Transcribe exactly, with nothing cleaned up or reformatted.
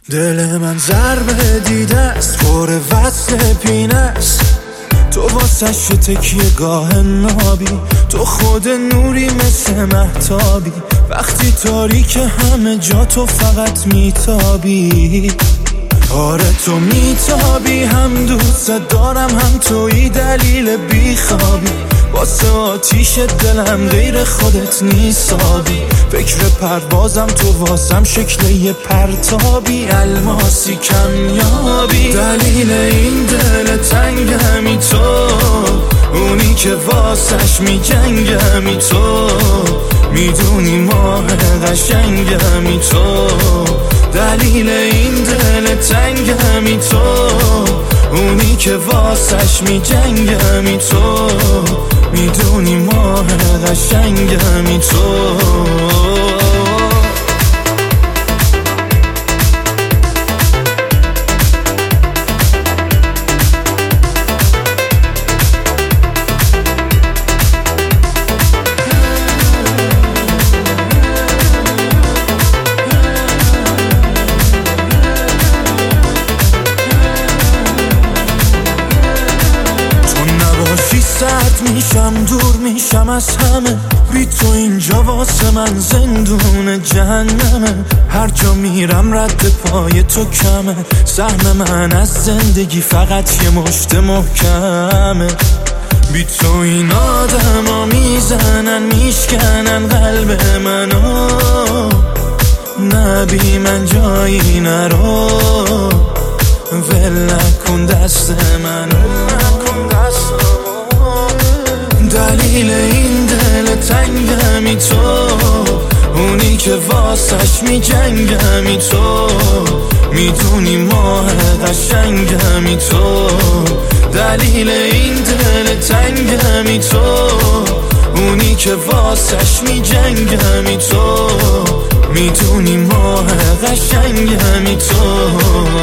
دل من ضربه دیده است، پر وصل پینه است. تو واسش تکیه گاه نابی، تو خود نوری مثل مهتابی. وقتی تاریک همه جا تو فقط میتابی. آره تو میتابی، هم دوست دارم هم توی دلیل بیخوابی. واسه آتیش دلم غیر خودت نیسابی. فکر پروازم تو واسم شکل یه پرتابی، الماسی کمیابی. دلیل این دل تنگمی تو، اونی که واسش میجنگمی تو. میدونی ماه قشنگمی تو، دلیل این دل تنگمی تو. اونی که واسش میجنگمی تو، میدونی ماه قشنگمی تو. سرد میشم، دور میشم از همه. بی تو اینجا واسه من زندون جهنمه. هر جا میرم رد پای تو کمه. سهم من از زندگی فقط یه مشت محکمه. بی تو این آدم ها میزنن میشکنن قلب منو. نه بی من جایی نرو، ول نکن دست منو. دلیل این دل تنگمی تو، اونی که واسش میجنگمی تو. میدونی ماه قشنگمی تو، دلیل این دل تنگمی تو. اونی که واسش میجنگمی تو، میدونی ماه قشنگمی تو.